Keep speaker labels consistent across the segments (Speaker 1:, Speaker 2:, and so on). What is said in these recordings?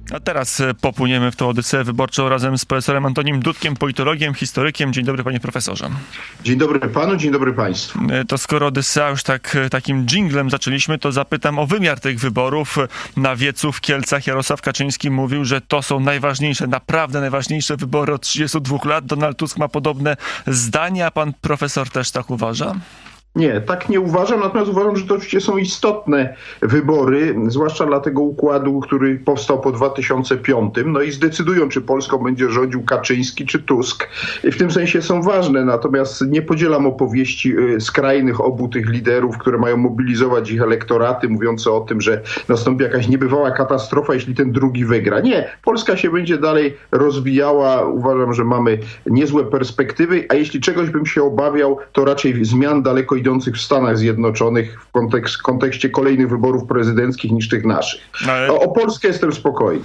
Speaker 1: A teraz popłyniemy w tą odyseję wyborczą razem z profesorem Antonim Dudkiem, politologiem, historykiem. Dzień dobry, panie profesorze.
Speaker 2: Dzień dobry panu, dzień dobry państwu.
Speaker 1: To skoro odysea już takim dżinglem zaczęliśmy, to zapytam o wymiar tych wyborów. Na wiecu w Kielcach Jarosław Kaczyński mówił, że to są najważniejsze, naprawdę najważniejsze wybory od 32 lat. Donald Tusk ma podobne zdanie, a pan profesor też tak uważa?
Speaker 2: Nie, tak nie uważam, natomiast uważam, że to oczywiście są istotne wybory, zwłaszcza dla tego układu, który powstał po 2005. No i zdecydują, czy Polską będzie rządził Kaczyński czy Tusk. I w tym sensie są ważne, natomiast nie podzielam opowieści skrajnych obu tych liderów, które mają mobilizować ich elektoraty, mówiące o tym, że nastąpi jakaś niebywała katastrofa, jeśli ten drugi wygra. Nie, Polska się będzie dalej rozwijała. Uważam, że mamy niezłe perspektywy, a jeśli czegoś bym się obawiał, to raczej zmian daleko idących w Stanach Zjednoczonych w kontekście kolejnych wyborów prezydenckich niż tych naszych. O Polskę jestem spokojny.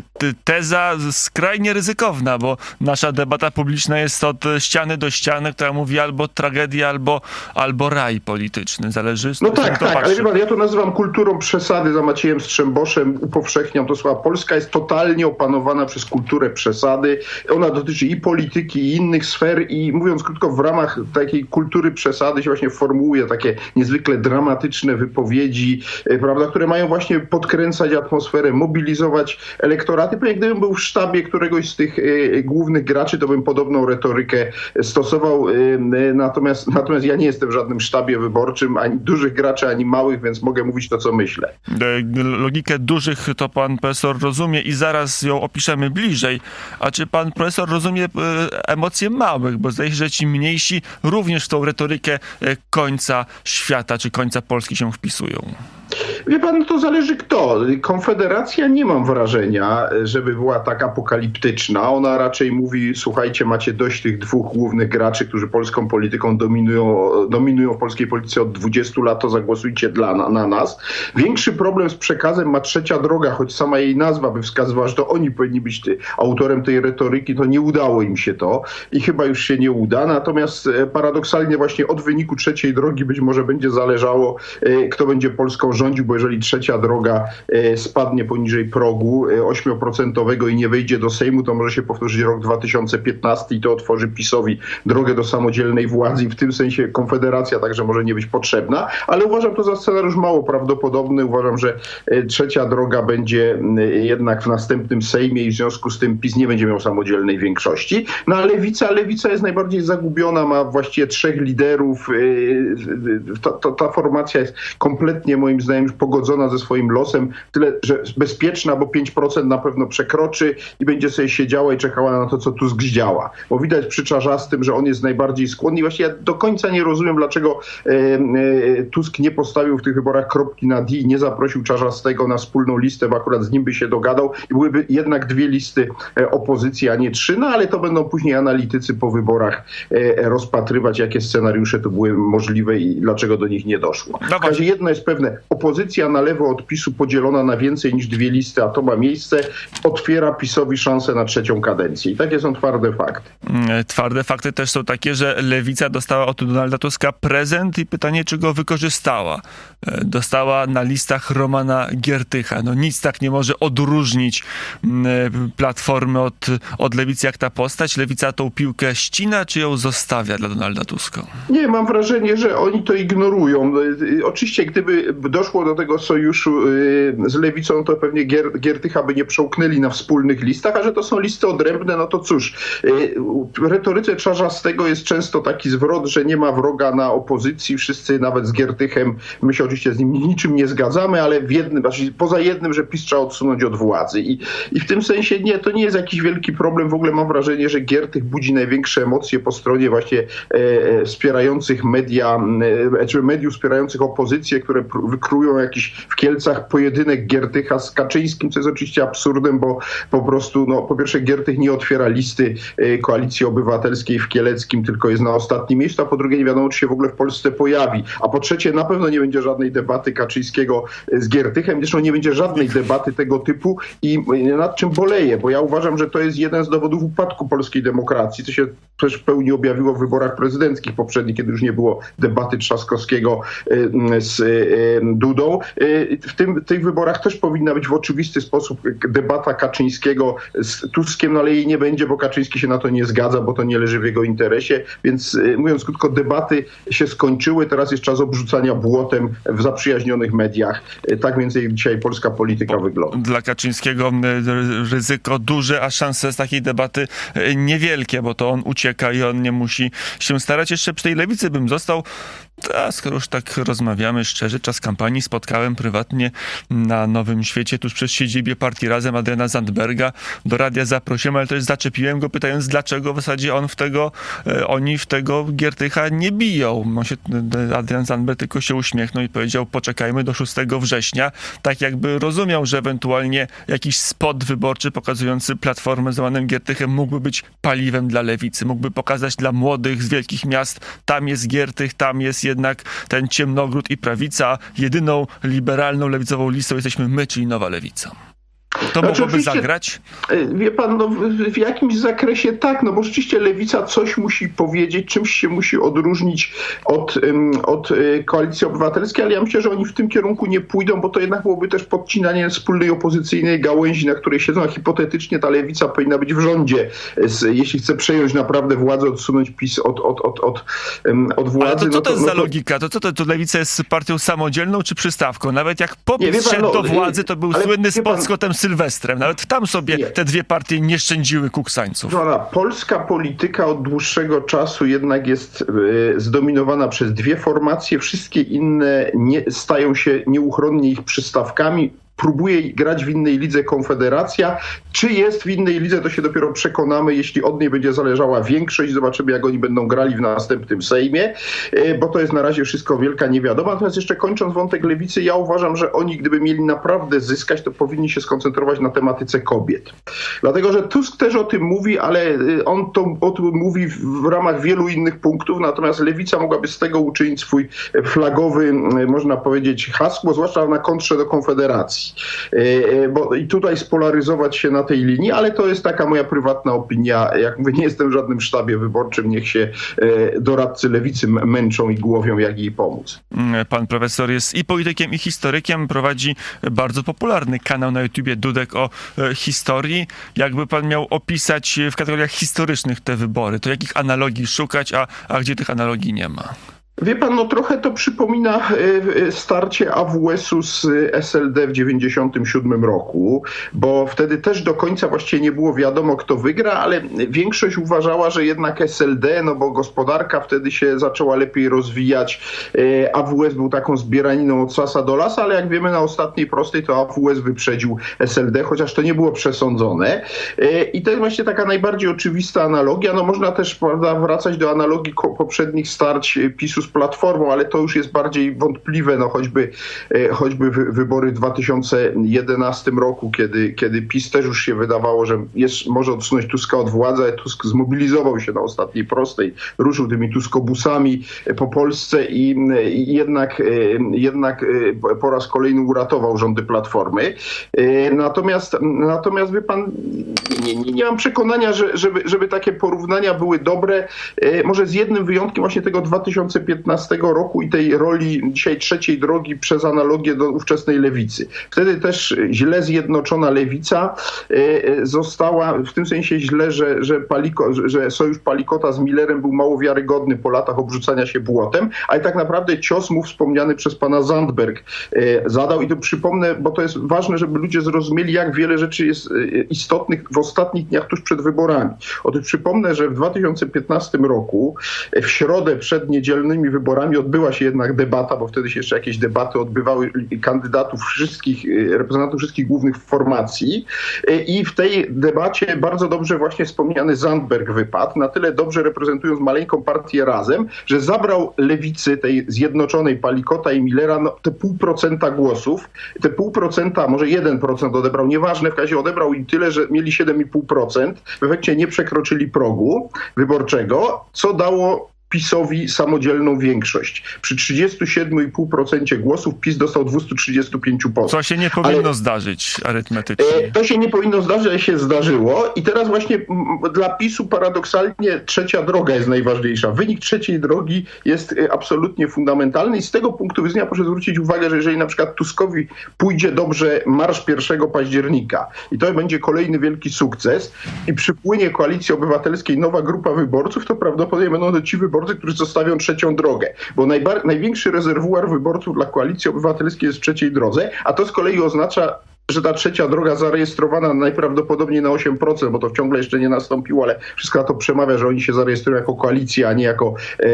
Speaker 1: Teza skrajnie ryzykowna, bo nasza debata publiczna jest od ściany do ściany, która mówi albo tragedia, albo raj polityczny. Zależy z
Speaker 2: No tak, ale wie pan, ja to nazywam kulturą przesady. Za Maciejem Strzemboszem upowszechniam to słowa. Polska jest totalnie opanowana przez kulturę przesady. Ona dotyczy i polityki, i innych sfer i mówiąc krótko, w ramach takiej kultury przesady się właśnie formułuje takie niezwykle dramatyczne wypowiedzi, prawda, które mają właśnie podkręcać atmosferę, mobilizować elektoraty. Pewnie gdybym był w sztabie któregoś z tych głównych graczy, to bym podobną retorykę stosował. Natomiast ja nie jestem w żadnym sztabie wyborczym, ani dużych graczy, ani małych, więc mogę mówić to, co myślę.
Speaker 1: Logikę dużych to pan profesor rozumie i zaraz ją opiszemy bliżej. A czy pan profesor rozumie emocje małych? Bo zdaje się, że ci mniejsi również w tą retorykę końca świata czy końca Polski się wpisują.
Speaker 2: Wie pan, to zależy kto. Konfederacja nie mam wrażenia, żeby była tak apokaliptyczna. Ona raczej mówi, słuchajcie, macie dość tych dwóch głównych graczy, którzy polską polityką dominują w polskiej polityce od 20 lat, to zagłosujcie na nas. Większy problem z przekazem ma Trzecia Droga, choć sama jej nazwa by wskazywała, że to oni powinni być autorem tej retoryki, to nie udało im się to i chyba już się nie uda. Natomiast paradoksalnie właśnie od wyniku Trzeciej Drogi być może będzie zależało, kto będzie Polską rządził, bo jeżeli Trzecia Droga spadnie poniżej progu 8% i nie wejdzie do Sejmu, to może się powtórzyć rok 2015 i to otworzy PiS-owi drogę do samodzielnej władzy i w tym sensie Konfederacja także może nie być potrzebna, ale uważam to za scenariusz mało prawdopodobny. Uważam, że Trzecia Droga będzie jednak w następnym Sejmie i w związku z tym PiS nie będzie miał samodzielnej większości. No a lewica jest najbardziej zagubiona, ma właściwie trzech liderów. Ta formacja jest kompletnie moim zdaniem już pogodzona ze swoim losem, tyle, że bezpieczna, bo 5% na pewno przekroczy i będzie sobie siedziała i czekała na to, co Tusk zdziała. Bo widać przy Czarzastym, że on jest najbardziej skłonny. I właśnie ja do końca nie rozumiem, dlaczego Tusk nie postawił w tych wyborach kropki na D i nie zaprosił Czarzastego na wspólną listę, bo akurat z nim by się dogadał i byłyby jednak dwie listy opozycji, a nie trzy. No ale to będą później analitycy po wyborach rozpatrywać, jakie scenariusze to były możliwe i dlaczego do nich nie doszło. W razie jedno jest pewne, opozycja na lewo od PiS-u podzielona na więcej niż dwie listy, a to ma miejsce, otwiera PiS-owi szansę na trzecią kadencję. I takie są twarde fakty.
Speaker 1: Twarde fakty też są takie, że Lewica dostała od Donalda Tuska prezent i pytanie, czy go wykorzystała. Dostała na listach Romana Giertycha. No nic tak nie może odróżnić Platformy od Lewicy jak ta postać. Lewica tą piłkę ścina, czy ją zostawia dla Donalda Tuska?
Speaker 2: Nie, mam wrażenie, że oni to ignorują. Oczywiście, gdyby doszło do tego sojuszu z Lewicą, to pewnie Giertycha by nie przełknęli na wspólnych listach, a że to są listy odrębne, no to cóż, w retoryce Czarzastego jest często taki zwrot, że nie ma wroga na opozycji, wszyscy nawet z Giertychem, my się oczywiście z nim niczym nie zgadzamy, ale poza jednym, że PiS trzeba odsunąć od władzy. I w tym sensie nie, to nie jest jakiś wielki problem. W ogóle mam wrażenie, że Giertych budzi największe emocje po stronie właśnie wspierających mediów wspierających opozycję, które wykrują jakiś w Kielcach pojedynek Giertycha z Kaczyńskim, co jest oczywiście absurdem, bo po prostu, no, po pierwsze Giertych nie otwiera listy Koalicji Obywatelskiej w Kieleckim, tylko jest na ostatnim miejscu, a po drugie nie wiadomo, czy się w ogóle w Polsce pojawi. A po trzecie na pewno nie będzie żadnej debaty Kaczyńskiego z Giertychem, zresztą nie będzie żadnej debaty tego typu i nad czym boleję, bo ja uważam, że to jest jeden z dowodów upadku polskiej demokracji, co się też w pełni objawiło w wyborach prezydenckich poprzednich, kiedy już nie było debaty Trzaskowskiego z Dudą. W tych wyborach też powinna być w oczywisty sposób debata Kaczyńskiego z Tuskiem, no ale jej nie będzie, bo Kaczyński się na to nie zgadza, bo to nie leży w jego interesie, więc mówiąc krótko, debaty się skończyły, teraz jest czas obrzucania błotem w zaprzyjaźnionych mediach. Tak więcej dzisiaj polska polityka wygląda.
Speaker 1: Dla Kaczyńskiego ryzyko duże, a szanse z takiej debaty niewielkie, bo to on ucieka i on nie musi się starać. Jeszcze przy tej lewicy bym został. Skoro już tak rozmawiamy szczerze, czas kampanii spotkałem prywatnie na Nowym Świecie, tuż przy siedzibie partii Razem Adriana Zandberga. Do radia zaprosiłem, ale też zaczepiłem go, pytając, dlaczego w zasadzie oni w tego Giertycha nie biją. Adrian Zandberg tylko się uśmiechnął i powiedział, poczekajmy do 6 września. Tak jakby rozumiał, że ewentualnie jakiś spot wyborczy pokazujący Platformę z Romanem Giertychem mógłby być paliwem dla lewicy. Mógłby pokazać dla młodych z wielkich miast, tam jest Giertych, tam jest jednak ten ciemnogród i prawica. Jedyną liberalną, lewicową listą jesteśmy my, czyli Nowa Lewica. To mogłoby zagrać?
Speaker 2: Wie pan, w jakimś zakresie tak, bo rzeczywiście lewica coś musi powiedzieć, czymś się musi odróżnić od Koalicji Obywatelskiej, ale ja myślę, że oni w tym kierunku nie pójdą, bo to jednak byłoby też podcinanie wspólnej opozycyjnej gałęzi, na której siedzą, a hipotetycznie ta lewica powinna być w rządzie, jeśli chce przejąć naprawdę władzę, odsunąć PiS od władzy.
Speaker 1: Ale to jest za logika? To lewica jest partią samodzielną czy przystawką? Nawet jak PiS szedł do władzy, to był słynny spot z Scottem Sylwestrem. Nawet tam sobie te dwie partie nie szczędziły kuksańców.
Speaker 2: Polska polityka od dłuższego czasu jednak jest zdominowana przez dwie formacje. Wszystkie inne stają się nieuchronnie ich przystawkami. Próbuje grać w innej lidze Konfederacja. Czy jest w innej lidze, to się dopiero przekonamy, jeśli od niej będzie zależała większość. Zobaczymy, jak oni będą grali w następnym Sejmie, bo to jest na razie wszystko wielka niewiadoma. Natomiast jeszcze kończąc wątek lewicy, ja uważam, że oni, gdyby mieli naprawdę zyskać, to powinni się skoncentrować na tematyce kobiet. Dlatego, że Tusk też o tym mówi, ale on o tym mówi w ramach wielu innych punktów, natomiast lewica mogłaby z tego uczynić swój flagowy, można powiedzieć, hasło, zwłaszcza na kontrze do Konfederacji. I tutaj spolaryzować się na tej linii, ale to jest taka moja prywatna opinia. Jak mówię, nie jestem w żadnym sztabie wyborczym, niech się doradcy lewicy męczą i głowią, jak jej pomóc.
Speaker 1: Pan profesor jest i politykiem, i historykiem, prowadzi bardzo popularny kanał na YouTubie Dudek o historii. Jakby pan miał opisać w kategoriach historycznych te wybory, to jakich analogii szukać, a gdzie tych analogii nie ma?
Speaker 2: Wie pan, trochę to przypomina starcie AWS-u z SLD w 1997 roku, bo wtedy też do końca właściwie nie było wiadomo, kto wygra, ale większość uważała, że jednak SLD, bo gospodarka wtedy się zaczęła lepiej rozwijać. AWS był taką zbieraniną od sasa do lasa, ale jak wiemy, na ostatniej prostej to AWS wyprzedził SLD, chociaż to nie było przesądzone. I to jest właśnie taka najbardziej oczywista analogia. Można też, prawda, wracać do analogii poprzednich starć PiS-u z Platformą, ale to już jest bardziej wątpliwe, choćby wybory w 2011 roku, kiedy PiS też już się wydawało, że może odsunąć Tuska od władzy, ale Tusk zmobilizował się na ostatniej prostej, ruszył tymi tuskobusami po Polsce i jednak po raz kolejny uratował rządy Platformy. Natomiast wie pan, nie mam przekonania, żeby takie porównania były dobre, może z jednym wyjątkiem właśnie tego 2015 roku i tej roli dzisiaj trzeciej drogi przez analogię do ówczesnej lewicy. Wtedy też źle zjednoczona lewica została, w tym sensie źle, że sojusz Palikota z Millerem był mało wiarygodny po latach obrzucania się błotem, ale tak naprawdę cios mu wspomniany przez pana Zandberg zadał i to przypomnę, bo to jest ważne, żeby ludzie zrozumieli, jak wiele rzeczy jest istotnych w ostatnich dniach tuż przed wyborami. Otóż przypomnę, że w 2015 roku w środę przed niedzielnymi wyborami odbyła się jednak debata, bo wtedy się jeszcze jakieś debaty odbywały kandydatów reprezentantów wszystkich głównych formacji i w tej debacie bardzo dobrze właśnie wspomniany Zandberg wypadł, na tyle dobrze reprezentując maleńką partię Razem, że zabrał lewicy tej zjednoczonej Palikota i Millera te 0,5% głosów, te 0,5%, może 1% odebrał, nieważne, w każdym razie odebrał im tyle, że mieli 7,5%, w efekcie nie przekroczyli progu wyborczego, co dało PiS-owi samodzielną większość. Przy 37,5% głosów PiS dostał 235 posłów.
Speaker 1: Co się nie powinno zdarzyć arytmetycznie.
Speaker 2: To się nie powinno zdarzyć, ale się zdarzyło. I teraz właśnie dla PiS-u paradoksalnie trzecia droga jest najważniejsza. Wynik trzeciej drogi jest absolutnie fundamentalny i z tego punktu widzenia proszę zwrócić uwagę, że jeżeli na przykład Tuskowi pójdzie dobrze marsz 1 października i to będzie kolejny wielki sukces i przypłynie Koalicji Obywatelskiej nowa grupa wyborców, to prawdopodobnie będą to ci wyborcy, którzy zostawią trzecią drogę. Bo największy rezerwuar wyborców dla Koalicji Obywatelskiej jest w trzeciej drodze, a to z kolei oznacza, że ta trzecia droga zarejestrowana najprawdopodobniej na 8%, bo to ciągle jeszcze nie nastąpiło, ale wszystko na to przemawia, że oni się zarejestrują jako koalicja, a nie jako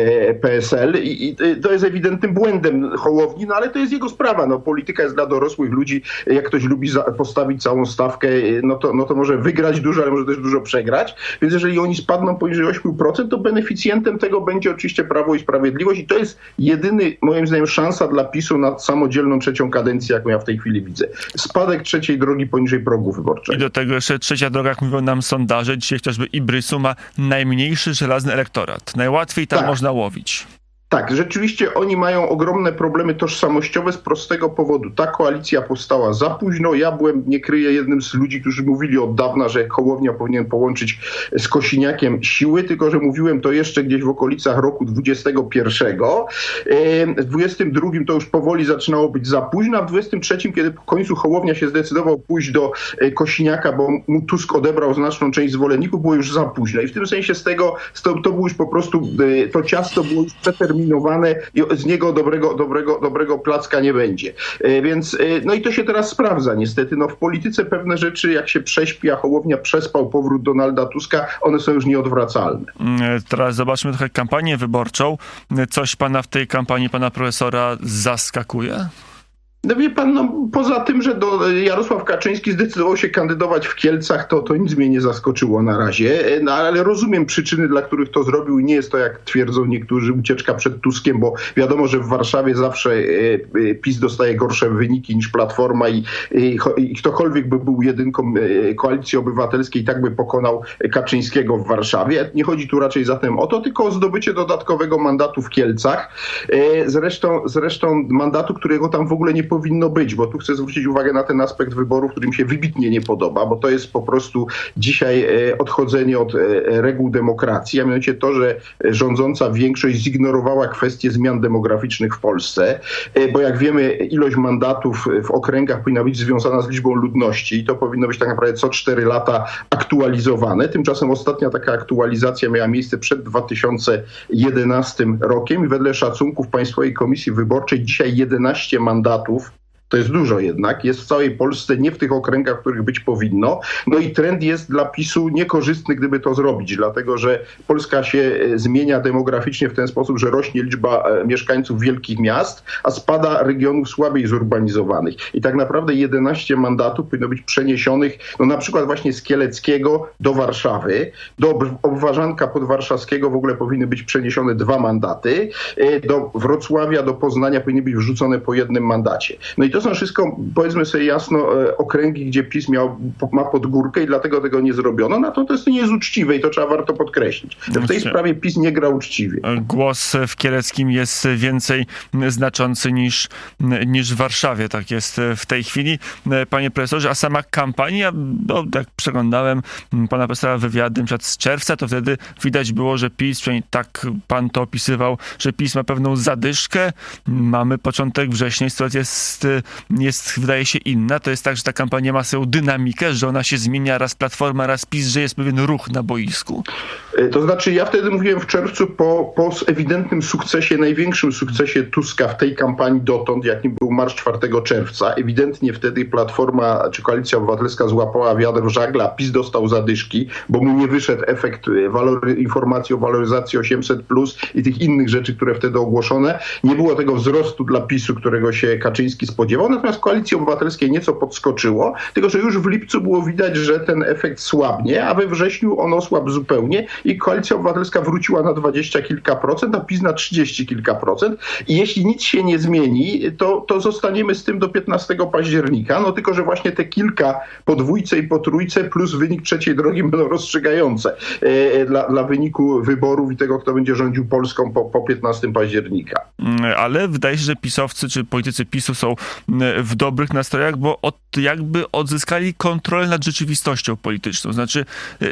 Speaker 2: PSL i to jest ewidentnym błędem Hołowni, no ale to jest jego sprawa. No, polityka jest dla dorosłych ludzi. Jak ktoś lubi postawić całą stawkę, no to może wygrać dużo, ale może też dużo przegrać. Więc jeżeli oni spadną poniżej 8%, to beneficjentem tego będzie oczywiście Prawo i Sprawiedliwość i to jest jedyny, moim zdaniem, szansa dla PiS-u na samodzielną trzecią kadencję, jaką ja w tej chwili widzę. Spadek trzeciej drogi poniżej progu wyborczego.
Speaker 1: I do tego jeszcze trzecia droga, jak mówią nam sondaże, dzisiaj chociażby Ibrysu ma najmniejszy żelazny elektorat. Najłatwiej tam można łowić.
Speaker 2: Tak, rzeczywiście oni mają ogromne problemy tożsamościowe z prostego powodu. Ta koalicja powstała za późno. Ja byłem, nie kryję, jednym z ludzi, którzy mówili od dawna, że Hołownia powinien połączyć z Kosiniakiem siły, tylko że mówiłem to jeszcze gdzieś w okolicach roku 21. W 22 to już powoli zaczynało być za późno, a w 23, kiedy w końcu Hołownia się zdecydował pójść do Kosiniaka, bo mu Tusk odebrał znaczną część zwolenników, było już za późno. I w tym sensie to było już po prostu, to ciasto było już przeterminowane i z niego dobrego placka nie będzie. Więc, no i to się teraz sprawdza niestety. No w polityce pewne rzeczy, jak się prześpi, a Hołownia przespał powrót Donalda Tuska, one są już nieodwracalne.
Speaker 1: Teraz zobaczmy trochę kampanię wyborczą. Coś pana w tej kampanii, pana profesora, zaskakuje?
Speaker 2: No wie pan, no, poza tym, że Jarosław Kaczyński zdecydował się kandydować w Kielcach, to nic mnie nie zaskoczyło na razie, no, ale rozumiem przyczyny, dla których to zrobił i nie jest to, jak twierdzą niektórzy, ucieczka przed Tuskiem, bo wiadomo, że w Warszawie zawsze PiS dostaje gorsze wyniki niż Platforma i ktokolwiek by był jedynką Koalicji Obywatelskiej, tak by pokonał Kaczyńskiego w Warszawie. Nie chodzi tu raczej zatem o to, tylko o zdobycie dodatkowego mandatu w Kielcach. Zresztą mandatu, którego tam w ogóle nie powinno być, bo tu chcę zwrócić uwagę na ten aspekt wyborów, który mi się wybitnie nie podoba, bo to jest po prostu dzisiaj odchodzenie od reguł demokracji, a mianowicie to, że rządząca większość zignorowała kwestię zmian demograficznych w Polsce, bo jak wiemy, ilość mandatów w okręgach powinna być związana z liczbą ludności i to powinno być tak naprawdę co 4 lata aktualizowane. Tymczasem ostatnia taka aktualizacja miała miejsce przed 2011 rokiem i wedle szacunków Państwowej Komisji Wyborczej dzisiaj 11 mandatów, to jest dużo jednak, jest w całej Polsce, nie w tych okręgach, w których być powinno. No i trend jest dla PiS-u niekorzystny, gdyby to zrobić, dlatego że Polska się zmienia demograficznie w ten sposób, że rośnie liczba mieszkańców wielkich miast, a spada regionów słabiej zurbanizowanych. I tak naprawdę 11 mandatów powinno być przeniesionych, no na przykład właśnie z Kieleckiego do Warszawy, do Obwarzanka Podwarszawskiego w ogóle powinny być przeniesione 2 mandaty, do Wrocławia, do Poznania powinny być wrzucone po 1 mandacie. No i to są wszystko, powiedzmy sobie jasno, okręgi, gdzie PiS ma podgórkę i dlatego tego nie zrobiono. Natomiast to nie jest uczciwe i to warto podkreślić. W tej sprawie PiS nie gra uczciwie.
Speaker 1: Głos w Kieleckim jest więcej znaczący niż w Warszawie. Tak jest w tej chwili. Panie profesorze, a sama kampania, no, jak przeglądałem pana profesora wywiady z czerwca, to wtedy widać było, że PiS, przynajmniej tak pan to opisywał, że PiS ma pewną zadyszkę. Mamy początek września, sytuacja jest, wydaje się, inna. To jest tak, że ta kampania ma swoją dynamikę, że ona się zmienia, raz Platforma, raz PiS, że jest pewien ruch na boisku.
Speaker 2: To znaczy, ja wtedy mówiłem w czerwcu po ewidentnym sukcesie, największym sukcesie Tuska w tej kampanii dotąd, jakim był marsz 4 czerwca. Ewidentnie wtedy Platforma czy Koalicja Obywatelska złapała wiatr w żagle, a PiS dostał zadyszki, bo mu nie wyszedł efekt informacji o waloryzacji 800+ i tych innych rzeczy, które wtedy ogłoszone. Nie było tego wzrostu dla PiS-u, którego się Kaczyński spodziewał. spodziewał. Natomiast Koalicji Obywatelskiej nieco podskoczyło, tylko że już w lipcu było widać, że ten efekt słabnie, a we wrześniu on osłabł zupełnie i Koalicja Obywatelska wróciła na 20 kilka procent, a PiS na 30 kilka procent. I jeśli nic się nie zmieni, to zostaniemy z tym do 15 października. No tylko, że właśnie te kilka po dwójce i po trójce plus wynik trzeciej drogi będą rozstrzygające dla wyniku wyborów i tego, kto będzie rządził Polską po 15 października.
Speaker 1: Ale wydaje się, że pisowcy czy politycy PiS-u są w dobrych nastrojach, bo jakby odzyskali kontrolę nad rzeczywistością polityczną. Znaczy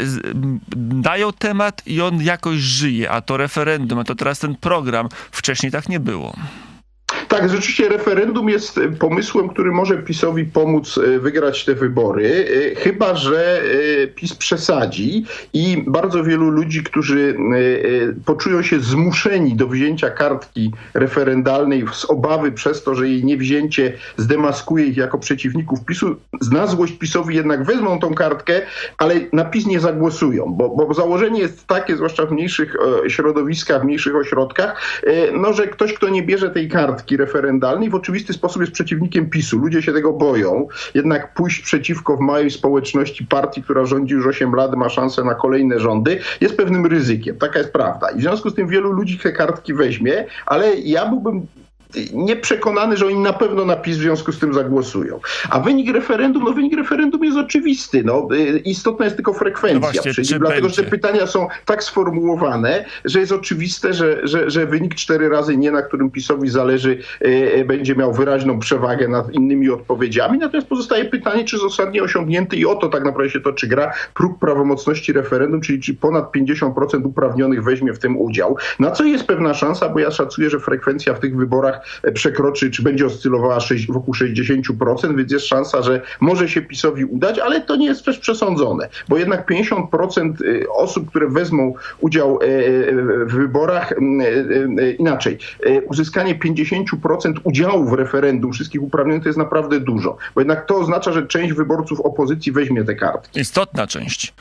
Speaker 1: dają temat i on jakoś żyje, a to referendum, a to teraz ten program. Wcześniej tak nie było.
Speaker 2: Tak, rzeczywiście referendum jest pomysłem, który może PiS-owi pomóc wygrać te wybory, chyba że PiS przesadzi i bardzo wielu ludzi, którzy poczują się zmuszeni do wzięcia kartki referendalnej z obawy przez to, że jej niewzięcie zdemaskuje ich jako przeciwników PiS-u, na złość PiS-owi jednak wezmą tą kartkę, ale na PiS nie zagłosują, bo założenie jest takie, zwłaszcza w mniejszych środowiskach, w mniejszych ośrodkach, no, że ktoś, kto nie bierze tej kartki referendalnej, w oczywisty sposób jest przeciwnikiem PiS-u. Ludzie się tego boją. Jednak pójść przeciwko w małej społeczności partii, która rządzi już 8 lat, ma szansę na kolejne rządy, jest pewnym ryzykiem. Taka jest prawda. I w związku z tym wielu ludzi te kartki weźmie, ale ja byłbym nieprzekonany, że oni na pewno na PiS w związku z tym zagłosują. A wynik referendum jest oczywisty. Istotna jest tylko frekwencja.
Speaker 1: No właśnie,
Speaker 2: czyli dlatego, że te pytania są tak sformułowane, że jest oczywiste, że wynik 4 razy nie, na którym PiS-owi zależy, będzie miał wyraźną przewagę nad innymi odpowiedziami. Natomiast pozostaje pytanie, czy zostanie osiągnięty, i o to tak naprawdę się toczy gra, próg prawomocności referendum, czyli czy ponad 50% uprawnionych weźmie w tym udział. Na co jest pewna szansa, bo ja szacuję, że frekwencja w tych wyborach przekroczy, czy będzie oscylowała wokół 60%, więc jest szansa, że może się PiS-owi udać, ale to nie jest też przesądzone, bo jednak 50% osób, które wezmą udział w wyborach, inaczej, uzyskanie 50% udziału w referendum wszystkich uprawnionych to jest naprawdę dużo, bo jednak to oznacza, że część wyborców opozycji weźmie te kartki.
Speaker 1: Istotna część.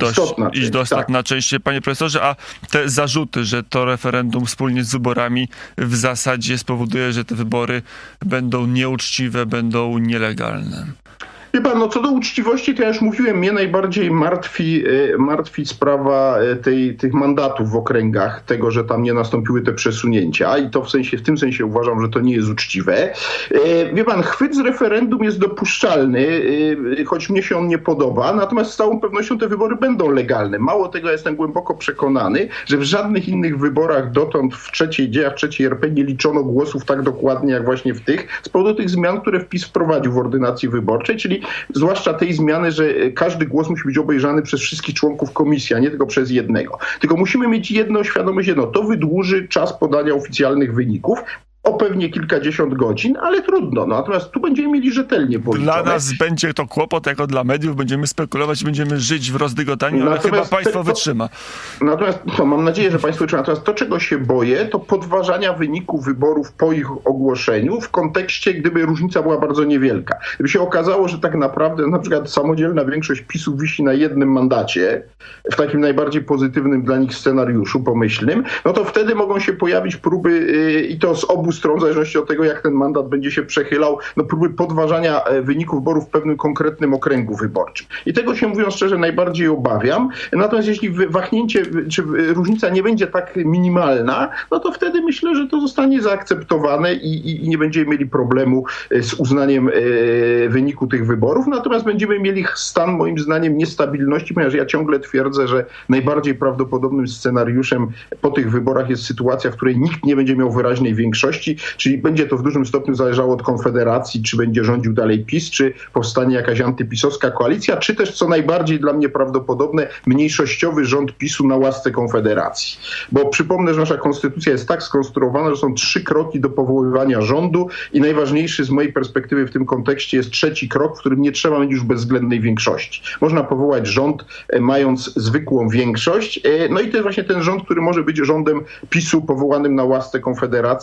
Speaker 1: Istotna część, panie profesorze, a te zarzuty, że to referendum wspólnie z wyborami w zasadzie spowoduje, że te wybory będą nieuczciwe, będą nielegalne.
Speaker 2: Wie pan, co do uczciwości, to ja już mówiłem, mnie najbardziej martwi sprawa tych mandatów w okręgach, tego, że tam nie nastąpiły te przesunięcia i to w tym sensie uważam, że to nie jest uczciwe. Wie pan, chwyt z referendum jest dopuszczalny, choć mnie się on nie podoba, natomiast z całą pewnością te wybory będą legalne. Mało tego, ja jestem głęboko przekonany, że w żadnych innych wyborach dotąd w dziejach trzeciej RP nie liczono głosów tak dokładnie jak właśnie w tych, z powodu tych zmian, które wpis wprowadził w ordynacji wyborczej, czyli zwłaszcza tej zmiany, że każdy głos musi być obejrzany przez wszystkich członków komisji, a nie tylko przez jednego. Tylko musimy mieć świadomość, to wydłuży czas podania oficjalnych wyników o pewnie kilkadziesiąt godzin, ale trudno. Natomiast tu będziemy mieli rzetelnie policzone.
Speaker 1: Dla nas będzie to kłopot, jako dla mediów. Będziemy spekulować, będziemy żyć w rozdygotaniu, ale chyba państwo wytrzyma.
Speaker 2: Natomiast mam nadzieję, że państwo wytrzyma. Natomiast to, czego się boję, to podważania wyniku wyborów po ich ogłoszeniu w kontekście, gdyby różnica była bardzo niewielka. Gdyby się okazało, że tak naprawdę na przykład samodzielna większość PiS-u wisi na jednym mandacie, w takim najbardziej pozytywnym dla nich scenariuszu pomyślnym, to wtedy mogą się pojawić próby, i to z obu stron, w zależności od tego, jak ten mandat będzie się przechylał, próby podważania wyników wyborów w pewnym konkretnym okręgu wyborczym. I tego się, mówiąc szczerze, najbardziej obawiam. Natomiast jeśli wahnięcie, czy różnica nie będzie tak minimalna, to wtedy myślę, że to zostanie zaakceptowane i nie będziemy mieli problemu z uznaniem wyniku tych wyborów. Natomiast będziemy mieli stan, moim zdaniem, niestabilności, ponieważ ja ciągle twierdzę, że najbardziej prawdopodobnym scenariuszem po tych wyborach jest sytuacja, w której nikt nie będzie miał wyraźnej większości, czyli będzie to w dużym stopniu zależało od Konfederacji, czy będzie rządził dalej PiS, czy powstanie jakaś antypisowska koalicja, czy też, co najbardziej dla mnie prawdopodobne, mniejszościowy rząd PiS-u na łasce Konfederacji. Bo przypomnę, że nasza konstytucja jest tak skonstruowana, że są 3 kroki do powoływania rządu i najważniejszy z mojej perspektywy w tym kontekście jest 3. krok, w którym nie trzeba mieć już bezwzględnej większości. Można powołać rząd, mając zwykłą większość. I to jest właśnie ten rząd, który może być rządem PiS-u powołanym na łasce Konfederacji, czyli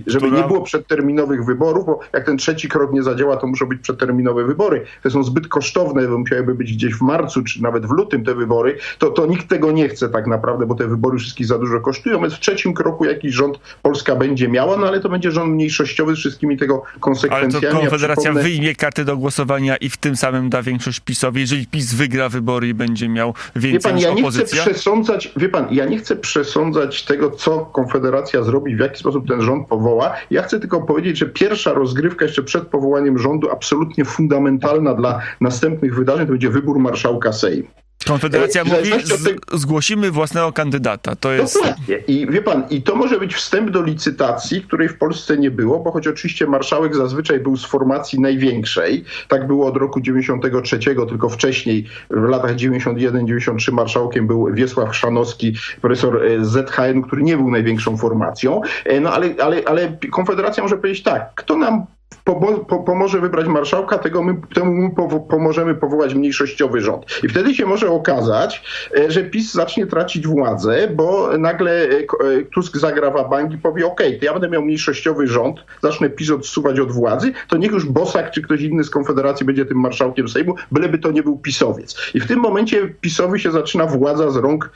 Speaker 2: żeby nie było przedterminowych wyborów, bo jak ten trzeci krok nie zadziała, to muszą być przedterminowe wybory. Te są zbyt kosztowne, bo musiałyby być gdzieś w marcu, czy nawet w lutym te wybory, to nikt tego nie chce tak naprawdę, bo te wybory wszystkich za dużo kosztują, więc w trzecim kroku jakiś rząd Polska będzie miała, no ale to będzie rząd mniejszościowy z wszystkimi tego konsekwencjami.
Speaker 1: Ale to Konfederacja wyjmie karty do głosowania i w tym samym da większość PiS-owi, jeżeli PiS wygra wybory i będzie miał więcej niż opozycja?
Speaker 2: Ja nie chcę przesądzać tego, co Konfederacja zrobi, w jaki sposób ten rząd powoła. Ja chcę tylko powiedzieć, że pierwsza rozgrywka jeszcze przed powołaniem rządu, absolutnie fundamentalna dla następnych wydarzeń, to będzie wybór marszałka Sejmu.
Speaker 1: Konfederacja mówi, zgłosimy własnego kandydata. To jest...
Speaker 2: Dokładnie. I wie pan, i to może być wstęp do licytacji, której w Polsce nie było, bo choć oczywiście marszałek zazwyczaj był z formacji największej, tak było od roku 93, tylko wcześniej, w latach 91-93 marszałkiem był Wiesław Chrzanowski, profesor ZHN, który nie był największą formacją. No ale Konfederacja może powiedzieć tak, kto nam pomoże wybrać marszałka, temu pomożemy powołać mniejszościowy rząd. I wtedy się może okazać, że PiS zacznie tracić władzę, bo nagle Tusk zagra wabank i powie, okej, to ja będę miał mniejszościowy rząd, zacznę PiS odsuwać od władzy, to niech już Bosak czy ktoś inny z Konfederacji będzie tym marszałkiem Sejmu, byleby to nie był PiS-owiec. I w tym momencie PiS-owi się zaczyna władza z rąk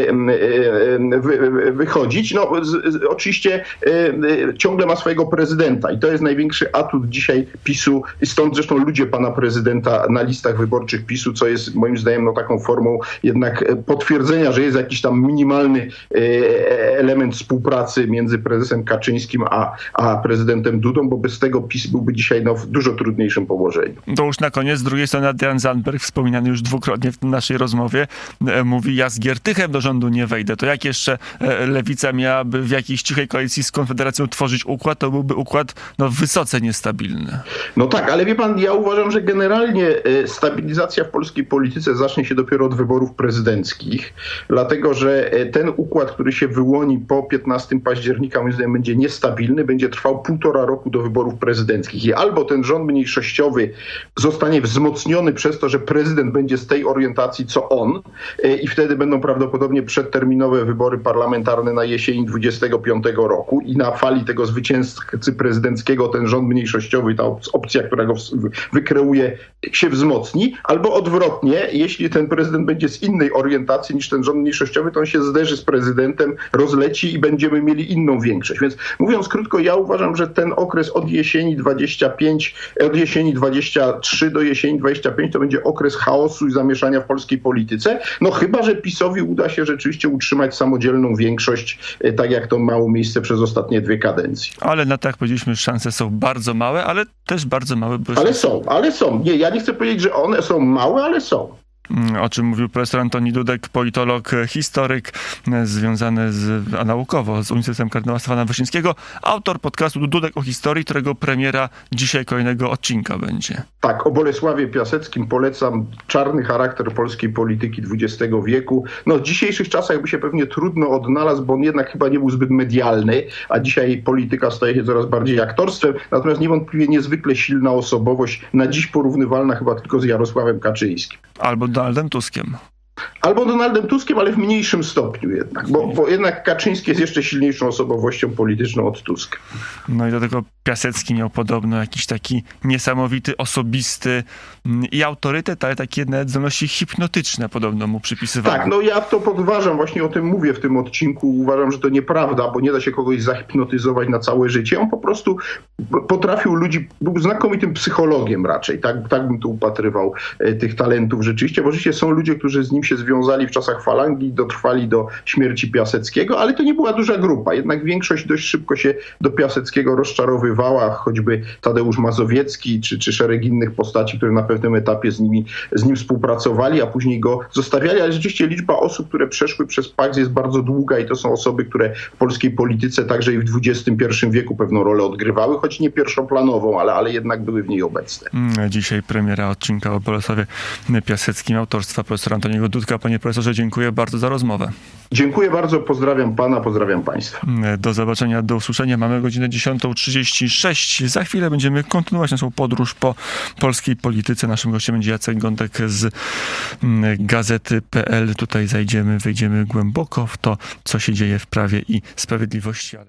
Speaker 2: wychodzić. No oczywiście ciągle ma swojego prezydenta i to jest największy atut dzisiaj PiS-u i stąd zresztą ludzie pana prezydenta na listach wyborczych PiS-u, co jest moim zdaniem taką formą jednak potwierdzenia, że jest jakiś tam minimalny element współpracy między prezesem Kaczyńskim a prezydentem Dudą, bo bez tego PiS byłby dzisiaj w dużo trudniejszym położeniu.
Speaker 1: To już na koniec, z drugiej strony Adrian Zandberg, wspominany już dwukrotnie w naszej rozmowie, mówi, ja z Giertychem do rządu nie wejdę. To jak jeszcze Lewica miałaby w jakiejś cichej koalicji z Konfederacją tworzyć układ, to byłby układ wysoce niestabilny.
Speaker 2: No tak, ale wie pan, ja uważam, że generalnie stabilizacja w polskiej polityce zacznie się dopiero od wyborów prezydenckich, dlatego że ten układ, który się wyłoni po 15 października, moim zdaniem będzie niestabilny, będzie trwał 1,5 roku do wyborów prezydenckich i albo ten rząd mniejszościowy zostanie wzmocniony przez to, że prezydent będzie z tej orientacji co on i wtedy będą prawdopodobnie przedterminowe wybory parlamentarne na jesieni 25 roku i na fali tego zwycięzcy prezydenckiego ten rząd mniejszościowy, ta opcja, która go wykreuje, się wzmocni, albo odwrotnie, jeśli ten prezydent będzie z innej orientacji niż ten rząd mniejszościowy, to on się zderzy z prezydentem, rozleci i będziemy mieli inną większość. Więc mówiąc krótko, ja uważam, że ten okres od jesieni 23 do jesieni 25 to będzie okres chaosu i zamieszania w polskiej polityce. No chyba, że PiS-owi uda się rzeczywiście utrzymać samodzielną większość, tak jak to miało miejsce przez ostatnie 2 kadencje.
Speaker 1: Ale na tak powiedzieliśmy, szanse są bardzo małe, ale też bardzo małe.
Speaker 2: Ale są. Nie, ja nie chcę powiedzieć, że one są małe, ale są.
Speaker 1: O czym mówił profesor Antoni Dudek, politolog, historyk związany naukowo z Uniwersytetem Kardynała Stefana Wyszyńskiego, autor podcastu Dudek o historii, którego premiera dzisiaj kolejnego odcinka będzie.
Speaker 2: Tak, o Bolesławie Piaseckim polecam. Czarny charakter polskiej polityki XX wieku. No w dzisiejszych czasach by się pewnie trudno odnalazł, bo on jednak chyba nie był zbyt medialny, a dzisiaj polityka staje się coraz bardziej aktorstwem. Natomiast niewątpliwie niezwykle silna osobowość, na dziś porównywalna chyba tylko z Jarosławem Kaczyńskim.
Speaker 1: Albo Donaldem Tuskiem.
Speaker 2: Albo Donaldem Tuskiem, ale w mniejszym stopniu jednak, bo jednak Kaczyński jest jeszcze silniejszą osobowością polityczną od Tuska.
Speaker 1: No i do tego Piasecki miał podobno jakiś taki niesamowity, osobisty i autorytet, ale takie nawet zdolności hipnotyczne podobno mu przypisywano.
Speaker 2: Tak, no ja to podważam, właśnie o tym mówię w tym odcinku. Uważam, że to nieprawda, bo nie da się kogoś zahipnotyzować na całe życie. On po prostu potrafił ludzi, był znakomitym psychologiem raczej, tak bym tu upatrywał tych talentów rzeczywiście, bo rzeczywiście są ludzie, którzy z nim się związali w czasach falangi, dotrwali do śmierci Piaseckiego, ale to nie była duża grupa. Jednak większość dość szybko się do Piaseckiego rozczarowywała, choćby Tadeusz Mazowiecki czy szereg innych postaci, które na pewnym etapie z nim współpracowali, a później go zostawiali. Ale rzeczywiście liczba osób, które przeszły przez PAKS jest bardzo długa i to są osoby, które w polskiej polityce także i w XXI wieku pewną rolę odgrywały, choć nie pierwszoplanową, ale jednak były w niej obecne.
Speaker 1: Dzisiaj premiera odcinka o Bolesławie Piaseckim autorstwa profesora Antoniego Dudka. Panie profesorze, dziękuję bardzo za rozmowę.
Speaker 2: Dziękuję bardzo, pozdrawiam pana, pozdrawiam państwa.
Speaker 1: Do zobaczenia, do usłyszenia. Mamy godzinę 10:36. Za chwilę będziemy kontynuować naszą podróż po polskiej polityce. Naszym gościem będzie Jacek Gądek z Gazety.pl. Tutaj wejdziemy głęboko w to, co się dzieje w Prawie i Sprawiedliwości.